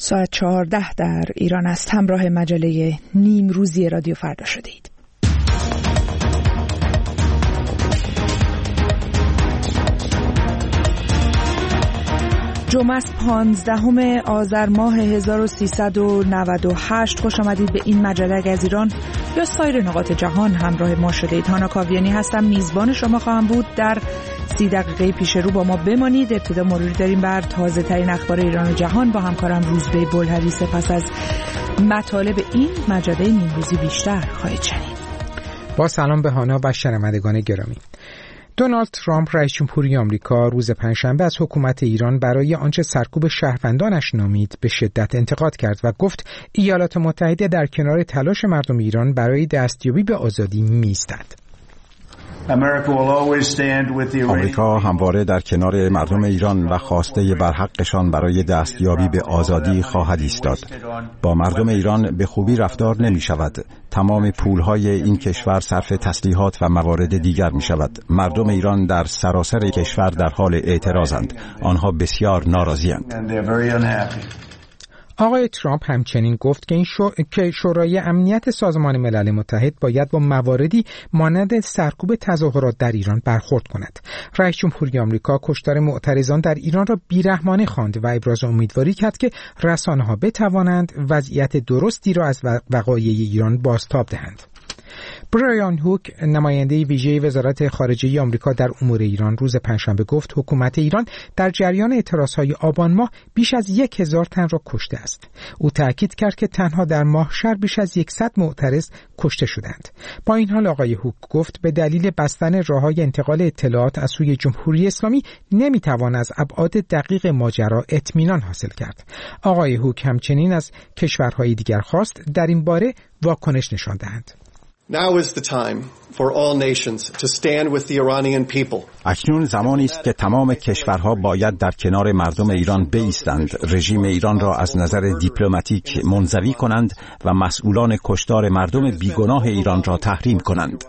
ساعت 14 در ایران است. همراه مجله نیم روزی رادیو فردا شدید. جمعه 15 آذر ماه 1398. خوش آمدید به این مجله از ایران یا سایر نقاط جهان. همراه ما شدید. هانا کاویانی هستم، میزبان شما خواهم بود. در 30 دقیقه پیش رو با ما بمانید. ابتدا مروری داریم بر تازه ترین اخبار ایران و جهان با همکارم روزبه بلحری. سپس از مطالب این مجله نیم روزی بیشتر خواهید شنید. با سلام به هانا و شنوندگان گرامی. دونالد ترامپ رئیس جمهوری آمریکا روز پنجشنبه از حکومت ایران برای آنچه سرکوب شهروندانش نامید به شدت انتقاد کرد و گفت ایالات متحده در کنار تلاش مردم ایران برای دستیابی به آزادی می‌ایستد. آمریکا همواره در کنار مردم ایران و خواسته برحقشان برای دستیابی به آزادی خواهد ایستاد. با مردم ایران به خوبی رفتار نمی شود. تمام پولهای این کشور صرف تسلیحات و موارد دیگر می شود. مردم ایران در سراسر کشور در حال اعتراضند. آنها بسیار ناراضی‌اند. آقای ترامپ همچنین گفت که شورای امنیت سازمان ملل متحد باید با مواردی مانند سرکوب تظاهرات در ایران برخورد کند. رئیس جمهوری آمریکا کشتار معترضان در ایران را بیرحمانه خواند و ابراز امیدواری کرد که رسانه‌ها بتوانند وضعیت درستی را از وقایع ایران بازتاب دهند. برایان هوک، نماینده ویژه وزارت خارجه آمریکا در امور ایران، روز پنجشنبه گفت حکومت ایران در جریان اعتراضهای آبان ماه بیش از 1000 تن را کشته است. او تاکید کرد که تنها در ماهشهر بیش از 100 معترض کشته شدند. با این حال آقای هوک گفت به دلیل بستن راههای انتقال اطلاعات از سوی جمهوری اسلامی نمیتوان از ابعاد دقیق ماجرا اطمینان حاصل کرد. آقای هوک همچنین از کشورهای دیگر خواست در این باره واکنش نشان دهند. Now is the time for all nations to stand with the Iranian people. اکنون زمانی است که تمام کشورها باید در کنار مردم ایران بایستند، رژیم ایران را از نظر دیپلماتیک منزوی کنند و مسئولان کشتار مردم بیگناه ایران را تحریم کنند.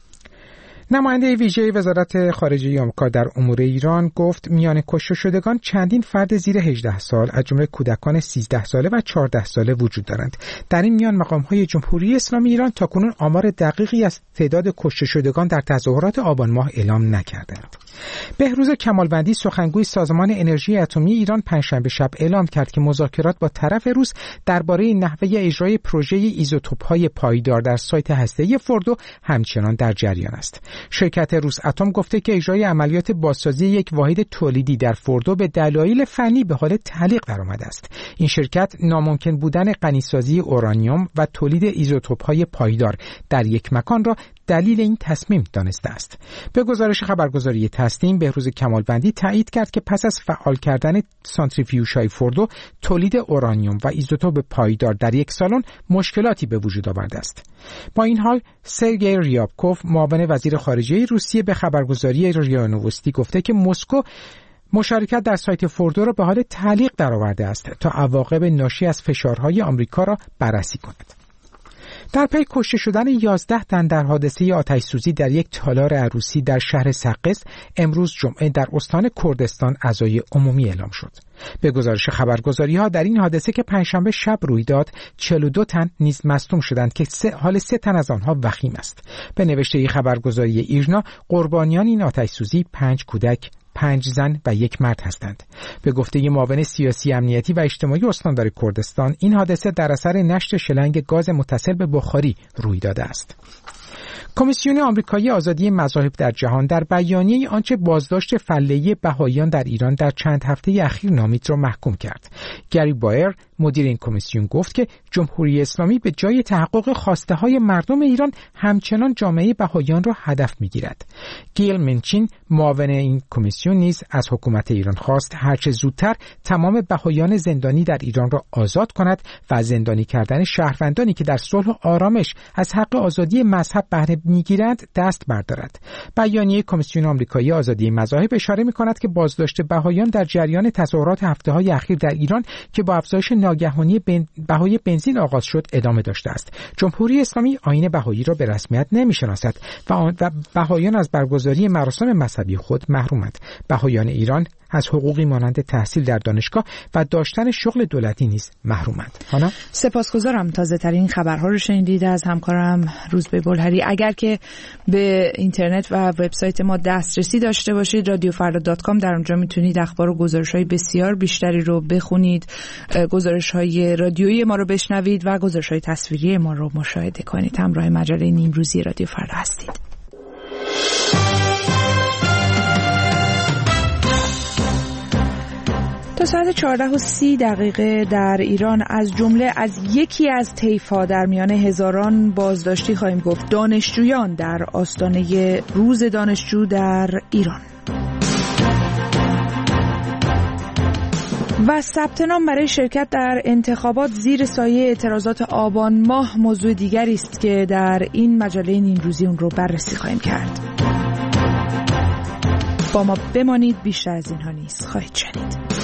نماینده ویژه وزارت خارجه آمریکا در امور ایران گفت میان کشته شدگان چندین فرد زیر 18 سال از جمله کودکان 13 ساله و 14 ساله وجود دارند. در این میان مقام‌های جمهوری اسلامی ایران تاکنون آمار دقیقی از تعداد کشته شدگان در تظاهرات آبان ماه اعلام نکردند. بهروز کمالوندی، سخنگوی سازمان انرژی اتمی ایران، پنجشنبه شب اعلام کرد که مذاکرات با طرف روس درباره نحوه اجرای پروژه ایزوتوپ‌های پایدار در سایت هسته‌ای فوردو همچنان در جریان است. شرکت روس اتم گفته که اجرای عملیات بازسازی یک واحد تولیدی در فوردو به دلایل فنی به حال تعلیق درآمده است. این شرکت ناممکن بودن غنیسازی اورانیوم و تولید ایزوتوپ‌های پایدار در یک مکان را دلیل این تصمیم دانسته است. به گزارش خبرگزاری تسنیم، بهروز کمالوندی تایید کرد که پس از فعال کردن سانتریفیوژهای فوردو، تولید اورانیوم و ایزوتوپ پایدار در یک سالن مشکلاتی به وجود آورده است. با این حال سرگئی ریابکوف، معاون وزیر خارجه روسیه، به خبرگزاری ریا نووستی گفته که مسکو مشارکت در سایت فوردو را به حال تعلیق درآورده است تا عواقب ناشی از فشارهای آمریکا را بررسی کند. در پی کشته شدن 11 تن در حادثه آتش‌سوزی در یک تالار عروسی در شهر سقز، امروز جمعه در استان کردستان عزای عمومی اعلام شد. به گزارش خبرگزاری‌ها در این حادثه که پنجشنبه شب روی داد، 42 تن نیز مصدوم شدند که حال 3 تن از آنها وخیم است. به نوشته خبرگزاری ایرنا، قربانیان این آتش‌سوزی 5 کودک، 5 زن و 1 مرد هستند. به گفته معاون سیاسی، امنیتی و اجتماعی استاندار کردستان، این حادثه در اثر نشت شلنگ گاز متصل به بخاری روی داده است. کمیسیون آمریکایی آزادی مذاهب در جهان در بیانیه آنچه بازداشت فله‌ای بهائیان در ایران در چند هفته اخیر نامید را محکوم کرد. گری بایر، مدیر این کمیسیون، گفت که جمهوری اسلامی به جای تحقق خواسته‌های مردم ایران همچنان جامعه بهائیان را هدف می‌گیرد. گیل منچین، معاون این کمیسیون، نیز از حکومت ایران خواست هرچه زودتر تمام بهائیان زندانی در ایران را آزاد کند و از زندانی کردن شهروندانی که در صلح و آرامش از حق آزادی مذهب بهره می‌گیرند دست بردارد. بیانیه کمیسیون آمریکایی آزادی مذاهب اشاره می‌کند که بازداشت بهائیان در جریان تظاهرات هفته‌های اخیر در ایران که با افزایش ناگهانی بهای بنزین آغاز شد ادامه داشته است. جمهوری اسلامی آیین بهایی را به رسمیت نمی‌شناسد و بهائیان از برگزاری مراسم مذهبی خود محرومند. بهائیان ایران از حقوقی مانند تحصیل در دانشگاه و داشتن شغل دولتی نیز محرومند. حالا سپاسگزارم. تازه ترین خبرها رو شنیدید از همکارم روزبه بلهری. اگر که به اینترنت و وبسایت ما دسترسی داشته باشید radiofrda.com، در اونجا میتونید اخبار و گزارش‌های بسیار بیشتری رو بخونید، گزارش‌های رادیویی ما رو بشنوید و گزارش‌های تصویری ما رو مشاهده کنید. همراه مجله نیمروزی رادیو فردا هستید. تا ساعت 14:30 در ایران از جمله از یکی از طیف‌ها در میان هزاران بازداشتی خواهیم گفت. دانشجویان در آستانه روز دانشجو در ایران. و ثبت نام برای شرکت در انتخابات زیر سایه اعتراضات آبان ماه موضوع دیگری است که در این مجله نیمروزی اون رو بررسی خواهیم کرد. با ما بمانید، بیشتر از اینها نیست خواهید شنید.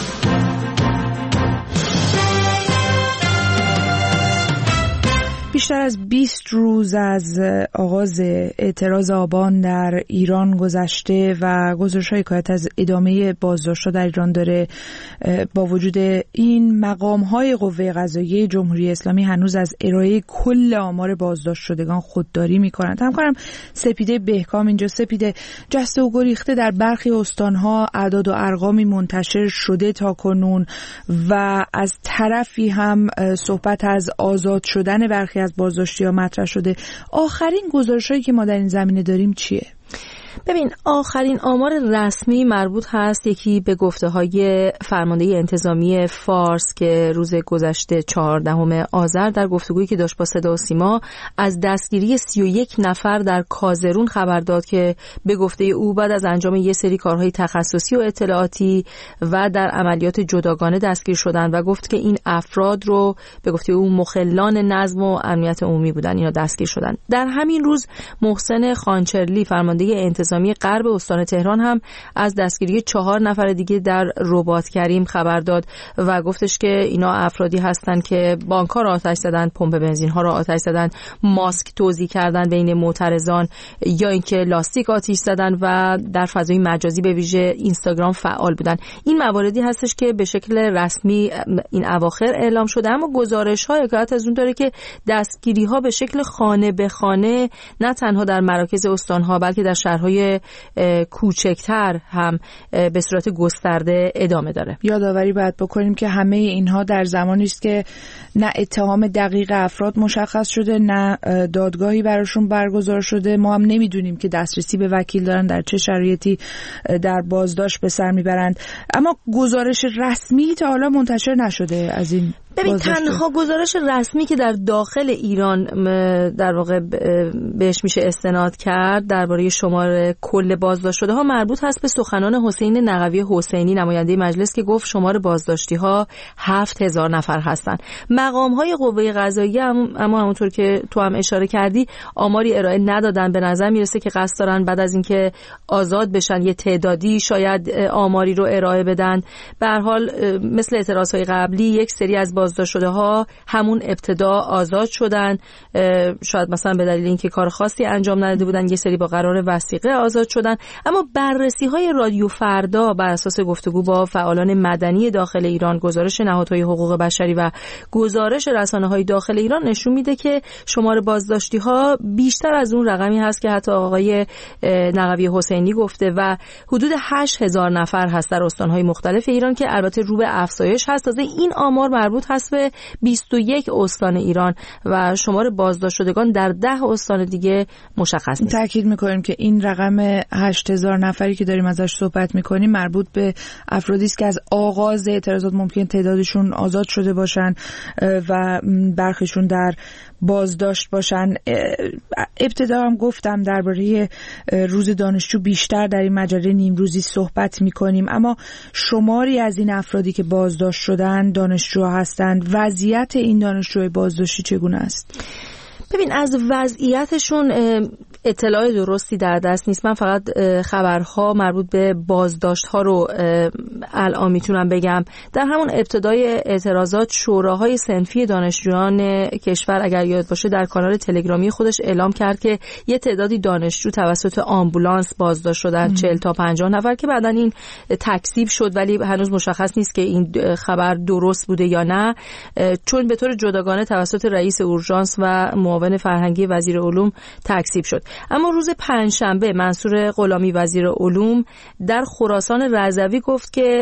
بیشتر از 20 روز از آغاز اعتراض آبان در ایران گذشته و گزارش‌های حکایت از ادامه بازداشت‌ها در ایران داره. با وجود این، مقام‌های قوه قضاییه جمهوری اسلامی هنوز از ارائه کل آمار بازداشت شدگان خودداری می‌کنند. همکارم سپیده بهکام اینجا. سپیده، جسته و گریخته در برخی استان‌ها اعداد و ارقامی منتشر شده تاکنون و از طرفی هم صحبت از آزاد شدن برخی از بازداشتی‌ها مطرح شده. آخرین گزارش‌هایی که ما در این زمینه داریم چیه؟ ببین، آخرین آمار رسمی مربوط هست یکی به گفته‌های فرمانده انتظامی فارس که روز گذشته 14 آذر در گفتگویی که داشت با صدا و سیما از دستگیری 31 نفر در کازرون خبر داد که به گفته او بعد از انجام یک سری کارهای تخصصی و اطلاعاتی و در عملیات جداگانه دستگیر شدند و گفت که این افراد رو به گفته او مخلان نظم و امنیت عمومی بودن، اینا دستگیر شدن. در همین روز محسن خانچرلی فرمانده انتظامی غرب استان تهران هم از دستگیری 4 نفر دیگه در رباط کریم خبر داد و گفتش که اینا افرادی هستن که بانک‌ها را آتش زدن، پمپ بنزین‌ها را آتش زدن، ماسک توزیع کردن بین معترضان یا اینکه لاستیک آتش زدن و در فضای مجازی به ویژه اینستاگرام فعال بودن. این مواردی هستش که به شکل رسمی این اواخر اعلام شده، اما گزارش‌ها حکایت از اون داره که دستگیری‌ها به شکل خانه به خانه نه تنها در مراکز استان‌ها بلکه در شهرهای کوچکتر هم به صورت گسترده ادامه داره. یادآوری باید بکنیم که همه اینها در زمانی است که نه اتهام دقیق افراد مشخص شده، نه دادگاهی براشون برگزار شده. ما هم نمیدونیم که دسترسی به وکیل دارن، در چه شرایطی در بازداشت به سر میبرند. اما گزارش رسمی تا حالا منتشر نشده از این. ببین، تنها گزارش رسمی که در داخل ایران در واقع بهش میشه استناد کرد درباره شمار کل بازداشت شده ها مربوط هست به سخنان حسین نقوی حسینی، نماینده مجلس، که گفت شمار بازداشتی ها 7000 نفر هستند. مقام های قوه قضاییه اما همونطور که تو هم اشاره کردی آماری ارائه ندادن. به نظر میرسه که قصد دارن بعد از اینکه آزاد بشن یه تعدادی شاید آماری رو ارائه بدن. به هر حال مثل اعتراض های قبلی یک سری از بازداشت شده ها همون ابتدا آزاد شدن، شاید مثلا به دلیل اینکه کار خاصی انجام نداده بودن، یه سری با قرار وثیقه آزاد شدن. اما بررسی های رادیو فردا بر اساس گفتگو با فعالان مدنی داخل ایران، گزارش نهادهای حقوق بشری و گزارش رسانه‌های داخل ایران نشون میده که شمار بازداشتی ها بیشتر از اون رقمی هست که حتی آقای نقوی حسینی گفته و حدود 8000 نفر هست در استان‌های مختلف ایران که البته رو به افزایش هست. تازه این آمار مربوط هست به 21 استان ایران و شمار بازداشت شدگان در 10 استان دیگه مشخص نیست. تأکید می‌کنیم که این رقم 8000 نفری که داریم ازش صحبت می‌کنیم مربوط به افرادی است که از آغاز اعتراضات ممکن تعدادشون آزاد شده باشن و برخیشون در بازداشت باشن. ابتدا هم گفتم درباره روز دانشجو بیشتر در این مجله نیمروزی صحبت می‌کنیم، اما شماری از این افرادی که بازداشت شدن دانشجو هستند. وضعیت این دانشجوی بازداشتی چگونه است؟ ببین، از وضعیتشون اطلاع درستی در دست نیست. من فقط خبرها مربوط به بازداشت‌ها رو الان میتونم بگم. در همون ابتدای اعتراضات شوراهای صنفی دانشجویان کشور اگر یاد باشه در کانال تلگرامی خودش اعلام کرد که یه تعدادی دانشجو توسط آمبولانس بازداشت شدن، 40 تا 50 نفر، که بعدن این تکذیب شد ولی هنوز مشخص نیست که این خبر درست بوده یا نه، چون به طور جداگانه توسط رئیس اورژانس و معاون فرهنگی وزیر علوم تکذیب شد. اما روز پنجشنبه منصور غلامی وزیر علوم در خراسان رضوی گفت که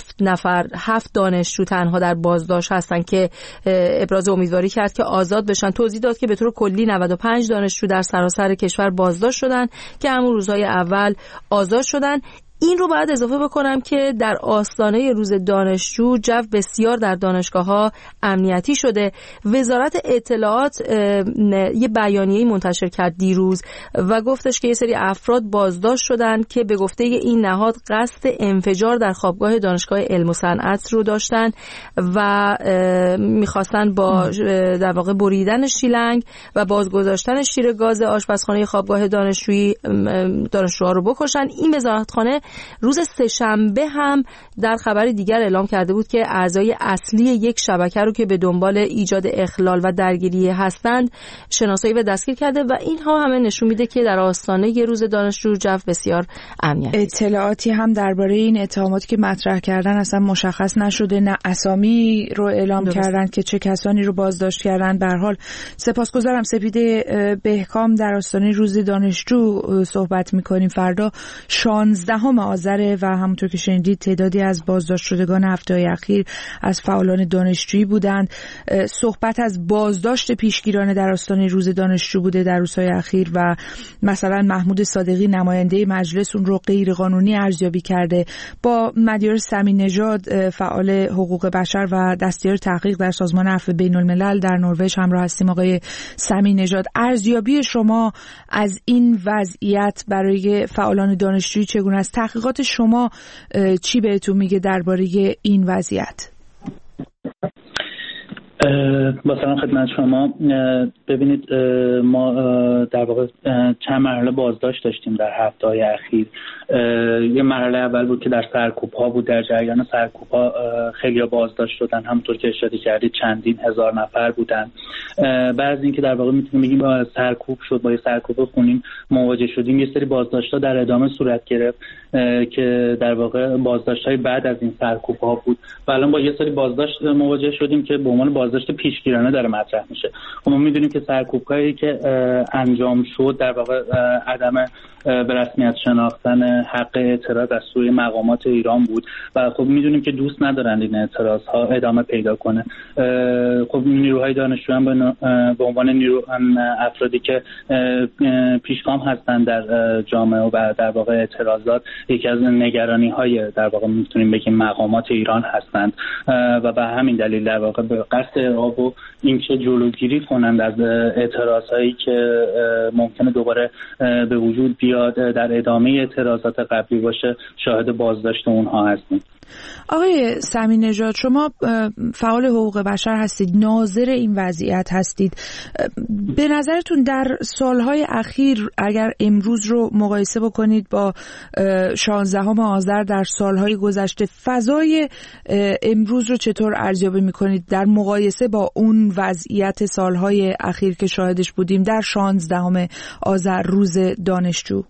7 دانشجو تنها در بازداشت هستند که ابراز امیدواری کرد که آزاد بشن. توضیح داد که به طور کلی 95 دانشجو در سراسر کشور بازداشت شدن که همون روزهای اول آزاد شدن. این رو باید اضافه بکنم که در آستانه روز دانشجو جو بسیار در دانشگاه‌ها امنیتی شده. وزارت اطلاعات یه بیانیه‌ای منتشر کرد دیروز و گفتش که یه سری افراد بازداشت شدن که به گفته این نهاد قصد انفجار در خوابگاه دانشگاه علم و صنعت رو داشتن و می‌خواستن با در واقع بریدن شیلنگ و بازگذاشتن شیر گاز آشپزخانه خوابگاه دانشجوها رو بکشن. این وزارتخانه روز سه‌شنبه هم در خبر دیگر اعلام کرده بود که اعضای اصلی یک شبکه رو که به دنبال ایجاد اخلال و درگیری هستند شناسایی و دستگیر کرده و اینها همه نشون میده که در آستانه یه روز دانشجو جو بسیار امنیتی. اطلاعاتی هم درباره این اتهاماتی که مطرح کردن اصلا مشخص نشده، نه اسامی رو اعلام کردن که چه کسانی رو بازداشت کردن. به هر حال سپاسگزارم. سپیده بهکام در آستانه روز دانشجو صحبت می‌کنیم. فردا 16 آذر و همونطور که شنیدید تعدادی از بازداشت شدگان هفته‌های اخیر از فعالان دانشجویی بودند. صحبت از بازداشت پیشگیرانه در آستانه روز دانشجو بوده در روزهای اخیر و مثلا محمود صادقی نماینده مجلس اون رو غیر قانونی ارزیابی کرده. با مدیار سمی نژاد فعال حقوق بشر و دستیار تحقیق در سازمان عفو بین‌الملل در نروژ همراه هستیم. آقای سمی نژاد، ارزیابی شما از این وضعیت برای فعالان دانشجویی چگونه است؟ تحقیقات شما چی بهتون میگه درباره این وضعیت؟ با سلام خدمت شما. ببینید ما در واقع چند مرحله بازداشت داشتیم در هفته‌های اخیر. یه مرحله اول بود که در سرکوب‌ها بود. در جریان سرکوب‌ها خیلی بازداشت شدن، همونطور که اشاره کردید چندین هزار نفر بودن. بعد از اینکه در واقع میتونیم بگیم سرکوب شد، با یه سرکوب خونین مواجه شدیم، یه سری بازداشت‌ها در ادامه صورت گرفت که در واقع بازداشت‌های بعد از این سرکوب‌ها بود و الان با یه سری بازداشت مواجه شدیم که به عنوان بازداشت پیشگیرانه داره مطرح میشه. ما میدونیم که سرکوب‌هایی که انجام شد در واقع عدم به رسمیت شناختن حق اعتراض از سوی مقامات ایران بود و خب میدونیم که دوست ندارند این اعتراض‌ها ادامه پیدا کنه. خب نیروهای دانشجویان به عنوان افرادی که پیشگام هستند در جامعه و در واقع اعتراضات، یکی از نگرانی‌های در واقع میتونیم بگیم مقامات ایران هستند و به همین دلیل در واقع به قصد اعراب و اینکه جلوگیری کنند از اعتراضایی که ممکنه دوباره به وجود بیاد در ادامه اعتراضات قبلی باشه، شاهد بازداشت اونها هستیم. آقای سمی نژاد، شما فعال حقوق بشر هستید، ناظر این وضعیت هستید. به نظرتون در سالهای اخیر اگر امروز رو مقایسه بکنید با 16 آذر در سالهای گذشته، فضای امروز رو چطور ارزیابی میکنید در مقایسه با اون وضعیت سالهای اخیر که شاهدش بودیم در 16 آذر روز دانشجو؟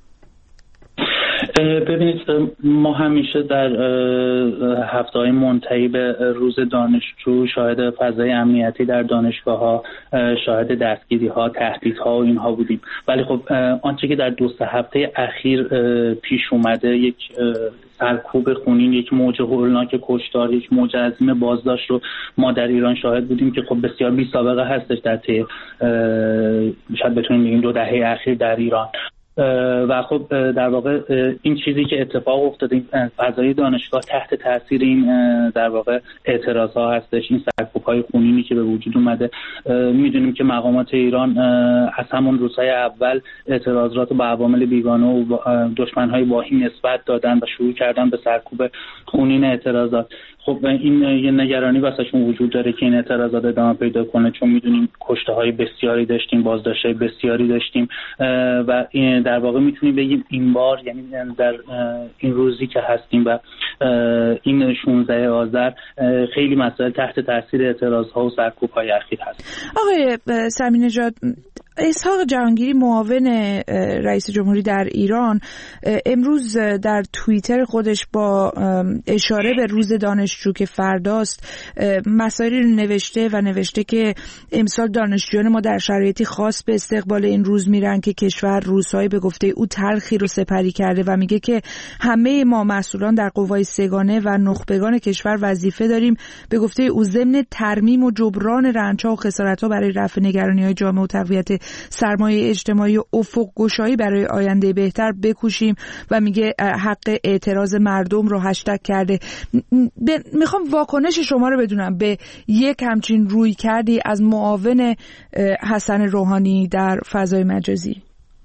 ببینید ما همیشه در هفته‌های منتهی به روز دانشجو شاهد فضای امنیتی در دانشگاه‌ها، شاهد دستگیری‌ها، تهدیدها و اینها بودیم. ولی خب آنچه که در 2-3 هفته اخیر پیش اومده، یک سرکوب خونین، یک موج هولناک کشتار، یک موج عظیم بازداشت رو ما در ایران شاهد بودیم که خب بسیار بی سابقه هستش در طی شاید بتونیم بگیم 2 دهه اخیر در ایران. و خب در واقع این چیزی که اتفاق افتاده، فضای دانشگاه تحت تاثیر این در واقع اعتراض‌ها هستش، این سرکوب‌های خونینی که به وجود اومده. میدونیم که مقامات ایران از همون روزهای اول اعتراضات رو با عوامل بیگانه و دشمن‌های واهی نسبت دادن و شروع کردن به سرکوب خونین اعتراضات. خب این یه نگرانی واسهشون وجود داره که این اعتراضات ادامه پیدا کنه، چون میدونیم کشته‌های بسیاری داشتیم، بازداشت‌های بسیاری داشتیم و در واقع میتونیم بگیم این بار، یعنی در این روزی که هستیم و این 16 آذر خیلی مسائل تحت تاثیر اعتراض‌ها و سرکوب‌های اخیر هست. آقای سمی نژاد، اسحاق جهانگیری معاون رئیس جمهوری در ایران امروز در توییتر خودش با اشاره به روز دانشجو که فرداست مسائلی رو نوشته که امسال دانشجویان ما در شرایطی خاص به استقبال این روز میرن که کشور روزهای به گفته او تلخی رو سپری کرده و میگه که همه ما مسئولان در قوای سگانه و نخبگان کشور وظیفه داریم به گفته او ضمن ترمیم و جبران رنج‌ها و خسارت‌ها برای رفع نگرانی‌های جامعه و تقویت سرمایه اجتماعی و افق گشایی برای آینده بهتر بکوشیم و میگه حق اعتراض مردم رو هشتگ کرده. میخوام واکنش شما رو بدونم به یک همچین روی کردی از معاون حسن روحانی در فضای مجازی.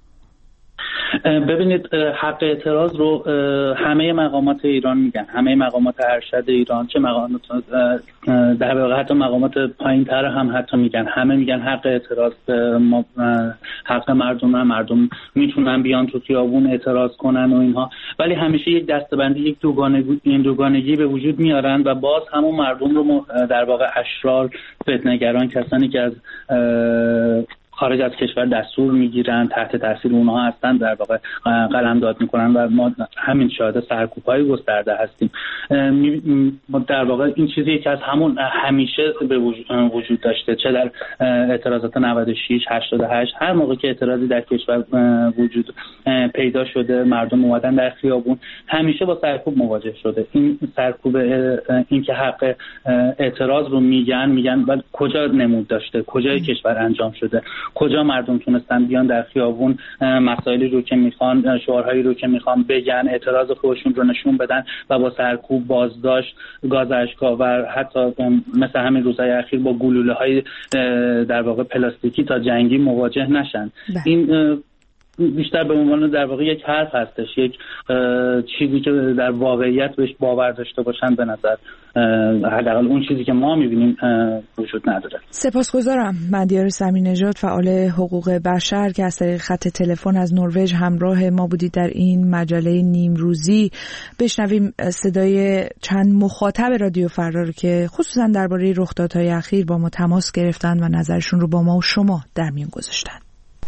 ببینید، حق اعتراض رو همه مقامات ایران میگن، همه مقامات ارشد ایران، چه مقامات در واقع حتی مقامات پایین‌تر هم حتی میگن، همه میگن حق اعتراض حق مردم میتونن بیان تو خیابون اعتراض کنن و اینها، ولی همیشه یک دسته‌بندی، یک دوگانگی به وجود میارن و باز همون مردم رو در واقع اشرار، فتنه‌گران، کسانی که از خارج از کشور دستور میگیرن، تحت تاثیر اونها هستن، در واقع قلمداد میکنن و ما همین شاهد سرکوب‌های گسترده هستیم. در واقع این چیزی که از همون همیشه به وجود داشته، چه در اعتراضات 96 88 هر موقع که اعتراضی در کشور وجود پیدا شده، مردم اومدن در خیابون، همیشه با سرکوب مواجه شده. این سرکوب، این که حق اعتراض رو میگن ولی کجا نمود داشته، کجای کشور انجام شده، کجا مردم تونستن بیان در خیابون مسائلی رو که میخوان، شعارهایی رو که میخوان بگن، اعتراض خودشون رو نشون بدن و با سرکوب، بازداشت، گاز اشک‌آور، حتی مثل همین روزهای اخیر با گلوله‌های در واقع پلاستیکی تا جنگی مواجه نشن. این بیشتر به عنوان در واقع یک حرف هستش، یک چیزی که در واقعیت بهش باور داشته باشن به نظر حداقل اون چیزی که ما می‌بینیم وجود نداره. سپاسگزارم. مهدیار سمی نژاد، فعال حقوق بشر که از طریق خط تلفن از نروژ همراه ما بودید در این مجله نیمروزی. بشنویم صدای چند مخاطب رادیو فردا که خصوصا درباره رخدادهای اخیر با ما تماس گرفتن و نظرشون رو با ما و شما در میون گذاشتن.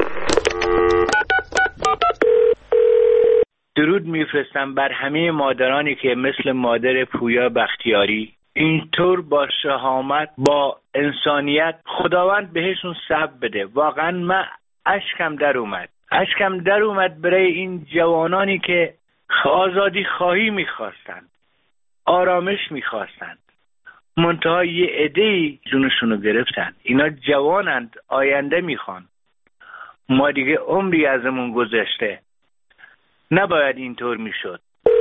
درود میفرستم بر همه مادرانی که مثل مادر پویا بختیاری اینطور با شهامت، با انسانیت خداوند بهشون صبر بده. واقعا من اشکم در اومد برای این جوانانی که آزادی خواهی میخواستند، آرامش میخواستند، منتها یه عده‌ای جونشونو گرفتن. اینا جوانند، آینده میخوان. ما دیگه عمری ازمون گذشته، نباید اینطور میشد.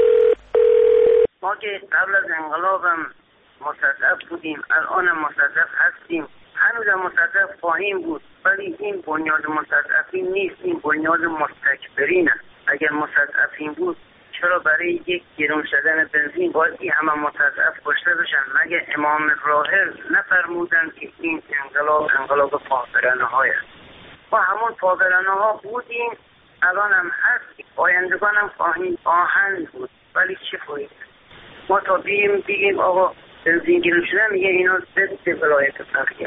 ما که قبل از انقلابم مستضعف بودیم، الانم مستضعف هستیم، هنوزم مستضعف خواهیم بود، ولی این بنیاد مستضعفی نیست، این بنیاد مستکبرین است. اگر مستضعفین بود چرا برای یک گرون شدن بنزین باید این همه مستضعف کشته بشن؟ مگه امام راحل نفرمودن که این انقلاب پاپرانه های است؟ ما همون پاپرانه ها بودیم، الان هم هست، آیندگان هم خواهند بود، ولی چه فایده؟ ما تا بگیم آقا بنزین گرون شده، میگه اینا ضد ولایت فقیه.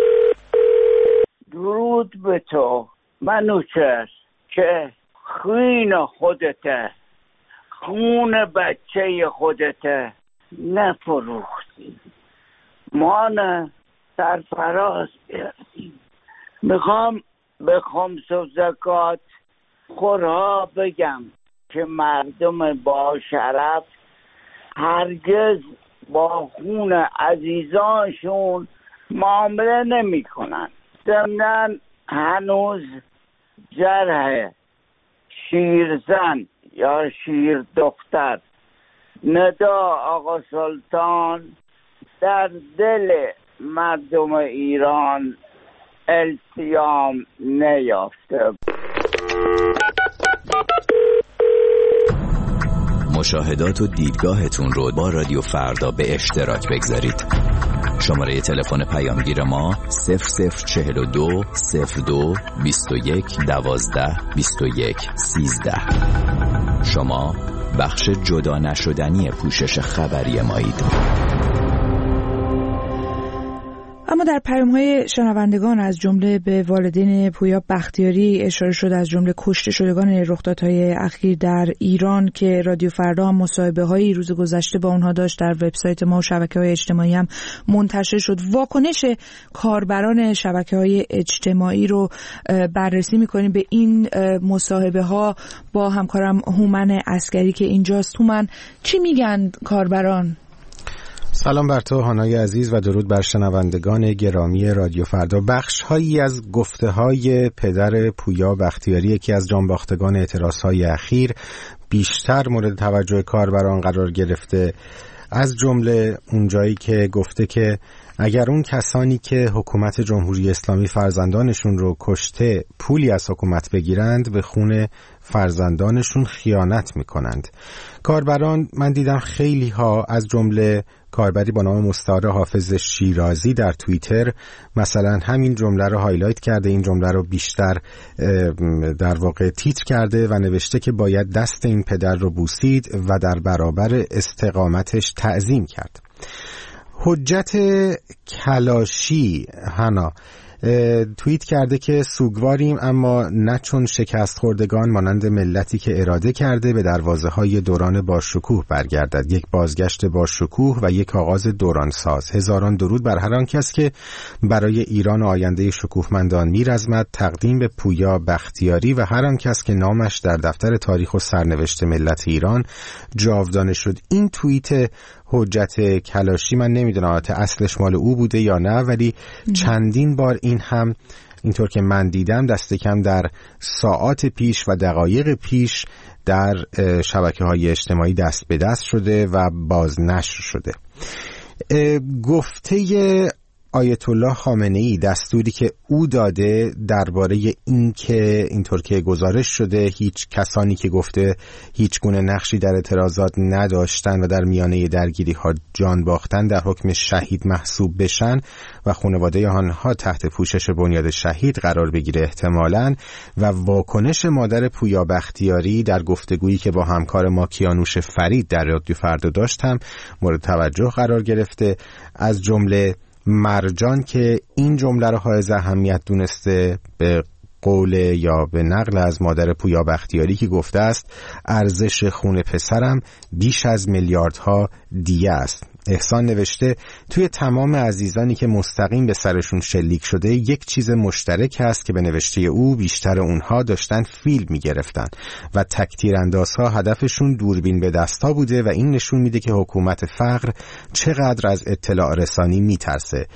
درود به تو منوچهر که خون خودته، خون بچه خودته نفروختی، ما نه سرفراز گرفتیم. میخوام به خمس و زکات خورها بگم که مردم با شرف هرگز با خون عزیزانشون معامله نمی کنن. ضمناً هنوز جرح شیرزن یا شیر دختر ندا آقا سلطان در دل مردم ایران التیام نیافته. مشاهدات و دیدگاهتون رو با رادیو فردا به اشتراک بگذارید. شماره تلفن پیامگیر ما 0042 02 21 12 21 13. شما بخش جدا نشدنی پوشش خبری مایید. اما در پیام‌های شنوندگان از جمله به والدین پویا بختیاری اشاره شد، از جمله کشته شدگان رخدادهای اخیر در ایران که رادیو فردا هم مصاحبه‌هایی روز گذشته با اونها داشت، در وبسایت ما و شبکه‌های اجتماعی هم منتشر شد. واکنش کاربران شبکه‌های اجتماعی رو بررسی می‌کنیم به این مصاحبه‌ها با همکارم هومن عسکری که اینجاست. هومن، چی میگن کاربران؟ سلام بر تو هانای عزیز و درود بر شنوندگان گرامی رادیو فردا. بخش‌هایی از گفته‌های پدر پویا بختیاری، یکی از جانباختگان اعتراض‌های اخیر، بیشتر مورد توجه کاربران قرار گرفته، از جمله اونجایی که گفته که اگر اون کسانی که حکومت جمهوری اسلامی فرزندانشون رو کشته پولی از حکومت بگیرند، به خون فرزندانشون خیانت میکنند. کاربران، من دیدم خیلی ها، از جمله کاربری با نام مستعار حافظ شیرازی در توییتر مثلا همین جمله رو هایلایت کرده، این جمله رو بیشتر در واقع تیتر کرده و نوشته که باید دست این پدر رو بوسید و در برابر استقامتش تعظیم کرد. حجت کلاشی هنا توییت کرده که سوگواریم اما نه چون شکست خوردگان، مانند ملتی که اراده کرده به دروازه های دوران باشکوه برگردد. یک بازگشت باشکوه و یک آغاز دوران ساز. هزاران درود بر هر آن کس که برای ایران و آینده شکوهمندان میرزمد. تقدیم به پویا بختیاری و هر آن کس که نامش در دفتر تاریخ و سرنوشت ملت ایران جاودانه شد. این توییت حجت کلاشی، من نمیدونم اصلش مال او بوده یا نه، ولی چندین بار این هم اینطور که من دیدم دست کم در ساعات پیش و دقایق پیش در شبکه‌های اجتماعی دست به دست شده و بازنشر شده. گفته آیت الله خامنه‌ای، دستوری که او داده درباره این که اینطور که گزارش شده هیچ کسانی که گفته هیچ گونه نقشی در اعتراضات نداشتن و در میانه درگیری ها جان باختن در حکم شهید محسوب بشن و خانواده آنها تحت پوشش بنیاد شهید قرار بگیره احتمالاً، و واکنش مادر پویا بختیاری در گفتگویی که با همکار ما کیانوش فرید در رادیو فردا داشتم مورد توجه قرار گرفته. از جمله مرجان که این جمله رو حائز اهمیت دونسته، به قول یا به نقل از مادر پویا بختیاری که گفته است ارزش خون پسرم بیش از میلیاردها دیه است. احسان نوشته توی تمام عزیزانی که مستقیم به سرشون شلیک شده یک چیز مشترک هست که به نوشته او بیشتر اونها داشتن فیلم میگرفتن و تکتیراندازها هدفشون دوربین به دستا بوده و این نشون میده که حکومت فقر چقدر از اطلاع رسانی میترسه.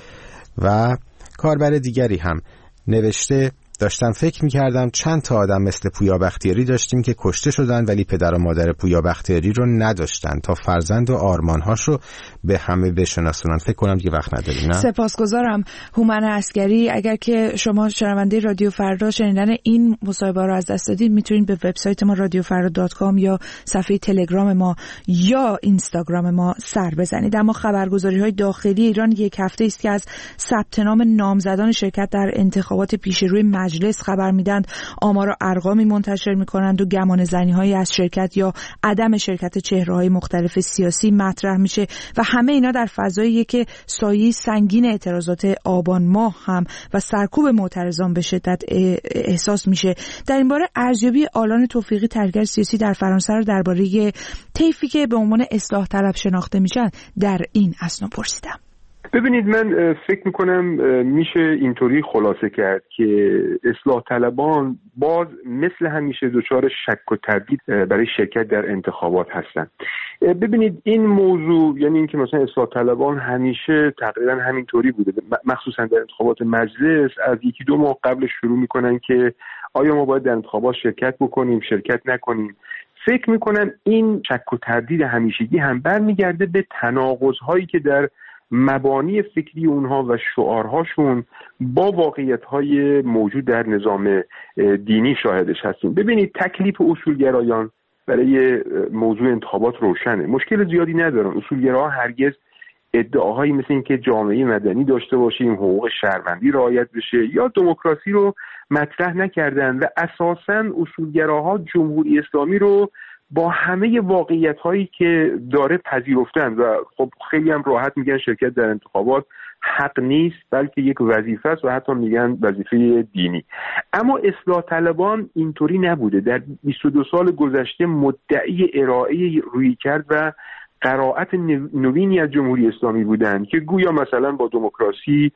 و کاربر دیگری هم نوشته داشتم فکر میکردم چند تا آدم مثل پویا بختیاری داشتیم که کشته شدن ولی پدر و مادر پویا بختیاری رو نداشتن تا فرزند و آرمانهاشو به همه بشناسونن. فکر کنم دیگه وقت نداریم. نه؟ سپاسگزارم هومن عسکری. اگر که شما شنونده رادیو فردا شنیدن این مصاحبه رو از دست دادید، میتونید به وبسایت ما radiofarda.com یا صفحه تلگرام ما یا اینستاگرام ما سر بزنید. اما خبرگزاری‌های داخلی ایران یک هفته است که از ثبت نام نامزدان شرکت در انتخابات پیشروی مجلس خبر میدند. آمار و ارقامی منتشر میکنند و گمان زنی‌هایی از شرکت یا عدم شرکت چهره‌های مختلف سیاسی مطرح میشه و همه اینا در فضایی که سایه سنگین اعتراضات آبان ماه هم و سرکوب معترضان به شدت احساس میشه. در این باره ارزیابی آلان توفیقی، تحلیلگر سیاسی در فرانسه، رو درباره طیفی که به عنوان اصلاح طلب شناخته میشن در این اسنا پرسیدم. ببینید، من فکر میکنم میشه اینطوری خلاصه کرد که اصلاح طلبان باز مثل همیشه دچار شک و تردید برای شرکت در انتخابات هستن. ببینید این موضوع، یعنی اینکه مثلا اصلاح طلبان همیشه تقریبا همینطوری بوده، مخصوصا در انتخابات مجلس از یکی دو ماه قبل شروع میکنن که آیا ما باید در انتخابات شرکت بکنیم، شرکت نکنیم. فکر میکنم این شک و تردید همیشگی هم برمیگرده به تناقض‌هایی که در مبانی فکری اونها و شعارهاشون با واقعیت‌های موجود در نظام دینی شاهدش هستیم. ببینید، تکلیف اصولگرایان برای موضوع انتخابات روشنه، مشکل زیادی ندارن. اصولگراها هرگز ادعاهایی مثل این که جامعه مدنی داشته باشیم، حقوق شهروندی رعایت بشه یا دموکراسی رو مطرح نکردن و اساساً اصولگراها جمهوری اسلامی رو با همه واقعیت‌هایی که داره پذیرفتن و خب خیلی هم راحت میگن شرکت در انتخابات حق نیست بلکه یک وظیفه است و حتی میگن وظیفه دینی. اما اصلاح طلبان اینطوری نبوده. در 22 سال گذشته مدعی ارائه رویکرد و قرائت نوینی از جمهوری اسلامی بودند که گویا مثلا با دموکراسی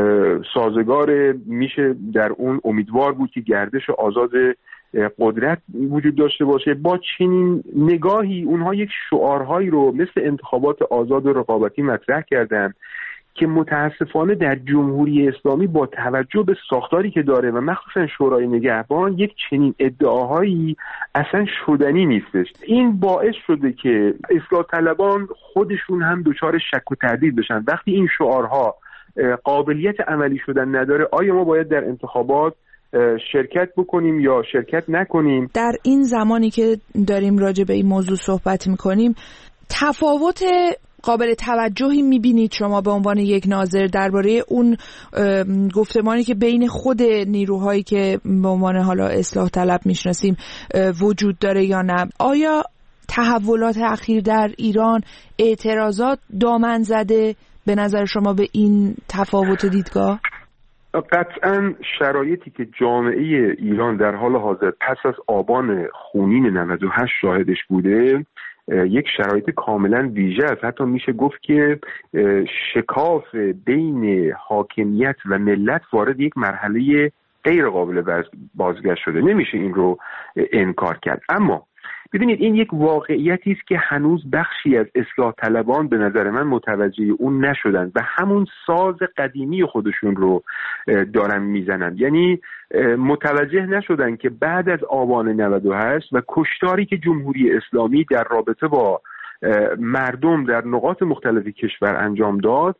سازگار میشه، در اون امیدوار بود که گردش آزاد قدرت وجود داشته باشه. با چنین نگاهی اونها یک شعارهایی رو مثل انتخابات آزاد و رقابتی مطرح کردند که متاسفانه در جمهوری اسلامی با توجه به ساختاری که داره و مخصوصا شورای نگهبان یک چنین ادعاهایی اصلا شدنی نیستش. این باعث شده که اصلاح طلبان خودشون هم دچار شک و تردید بشن وقتی این شعارها قابلیت عملی شدن نداره. آیا ما باید در انتخابات شرکت بکنیم یا شرکت نکنیم؟ در این زمانی که داریم راجع به این موضوع صحبت میکنیم تفاوت قابل توجهی میبینید شما به عنوان یک ناظر درباره اون گفتمانی که بین خود نیروهایی که به عنوان حالا اصلاح طلب میشناسیم وجود داره یا نه؟ آیا تحولات اخیر در ایران اعتراضات دامن زده به نظر شما به این تفاوت دیدگاه؟ قطعاً شرایطی که جامعه ایران در حال حاضر پس از آبان خونین 98 شاهدش بوده یک شرایط کاملا ویژه است. حتی میشه گفت که شکاف بین حاکمیت و ملت وارد یک مرحله غیر قابل بازگشت شده. نمیشه این رو انکار کرد. اما ببینید این یک واقعیتی است که هنوز بخشی از اصلاح طلبان به نظر من متوجه اون نشدن و همون ساز قدیمی خودشون رو دارن میزنن. یعنی متوجه نشدن که بعد از آبان 98 و کشتاری که جمهوری اسلامی در رابطه با مردم در نقاط مختلف کشور انجام داد،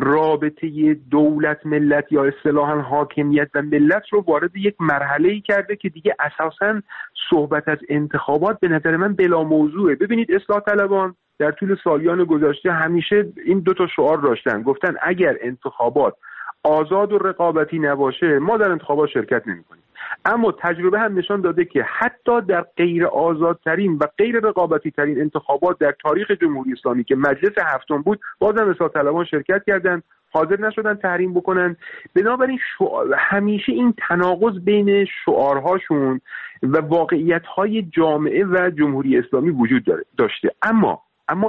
رابطه دولت ملت یا اصطلاحاً حاکمیت و ملت رو وارد یک مرحله‌ای کرده که دیگه اساساً صحبت از انتخابات به نظر من بلا موضوعه. ببینید اصلاح طلبان در طول سالیان گذشته همیشه این دو تا شعار داشتن، گفتن اگر انتخابات آزاد و رقابتی نباشه ما در انتخابات شرکت نمی‌کنیم. اما تجربه هم نشان داده که حتی در غیر آزادترین و غیر رقابتی ترین انتخابات در تاریخ جمهوری اسلامی که مجلس هفتم بود بازم اصلاح طلبان شرکت کردند، حاضر نشدن تحریم بکنن. بنابراین همیشه این تناقض بین شعارهاشون و واقعیت‌های جامعه و جمهوری اسلامی وجود داشته. اما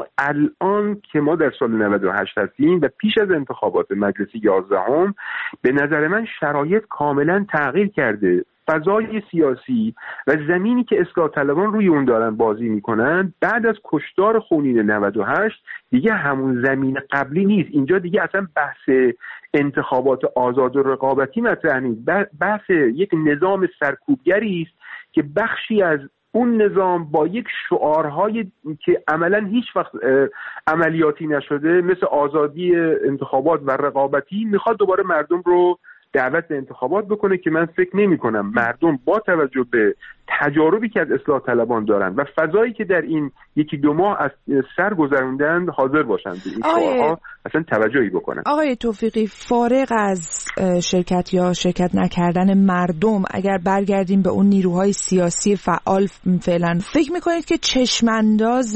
الان که ما در سال 98 هستیم و پیش از انتخابات مجلس 11 به نظر من شرایط کاملا تغییر کرده. فضای سیاسی و زمینی که اصلاح طلبان روی اون دارن بازی میکنن بعد از کشتار خونین 98 دیگه همون زمین قبلی نیست. اینجا دیگه اصلا بحث انتخابات آزاد و رقابتی مطرح نیست، بحث یک نظام سرکوبگری است که بخشی از اون نظام با یک شعارهای که عملاً هیچ وقت عملیاتی نشده مثل آزادی انتخابات و رقابتی میخواد دوباره مردم رو دعوت به انتخابات بکنه که من فکر نمی کنم مردم با توجه به تجاربی که از اصلاح طلبان دارن و فضایی که در این یکی دو ماه از سر گذروندن حاضر باشن به این شعارها اصلا توجهی بکنن. آقای توفیقی، فارغ از شرکت یا شرکت نکردن مردم، اگر برگردیم به اون نیروهای سیاسی فعال فعلا، فکر میکنید که چشمانداز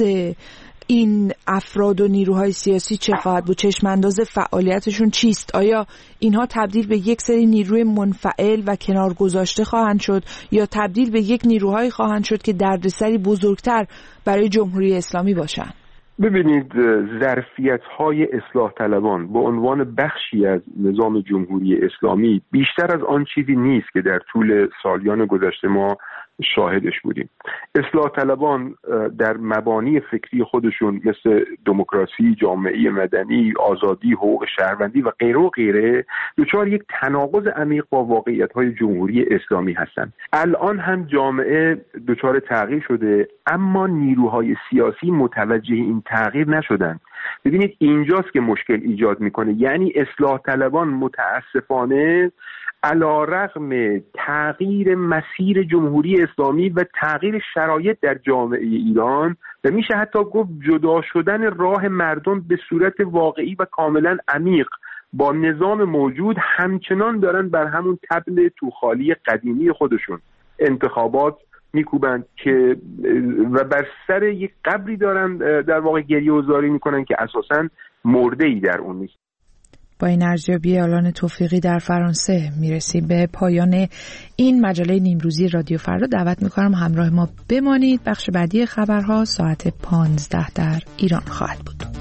این افراد و نیروهای سیاسی چه خواهد بود؟ چشمانداز فعالیتشون چیست؟ آیا اینها تبدیل به یک سری نیروی منفعل و کنار گذاشته خواهند شد یا تبدیل به یک نیروهایی خواهند شد که دردسری بزرگتر برای جمهوری اسلامی باشند؟ ببینید ظرفیت‌های اصلاح طلبان به عنوان بخشی از نظام جمهوری اسلامی بیشتر از آن چیزی نیست که در طول سالیان گذشته ما شاهدش بودیم. اصلاح طلبان در مبانی فکری خودشون مثل دموکراسی، جامعه مدنی، آزادی، حقوق شهروندی و غیره و غیره دچار یک تناقض عمیق با واقعیت‌های جمهوری اسلامی هستند. الان هم جامعه دچار تغییر شده اما نیروهای سیاسی متوجه این تغییر نشدن. ببینید اینجاست که مشکل ایجاد میکنه. یعنی اصلاح طلبان متاسفانه علیرغم تغییر مسیر جمهوری اسلامی و تغییر شرایط در جامعه ایران و میشه حتی گفت جدا شدن راه مردم به صورت واقعی و کاملا عمیق با نظام موجود، همچنان دارن بر همون طبل توخالی قدیمی خودشون انتخابات میکوبند که و بر سر یک قبری دارن در واقع گریه و زاری میکنن که اساساً مرده‌ای در اون نیست. با این ارزیابی آلان توفیقی در فرانسه میرسیم به پایان این مجله نیمروزی رادیو فردا. دعوت میکنم همراه ما بمانید. بخش بعدی خبرها ساعت 15 در ایران خواهد بود.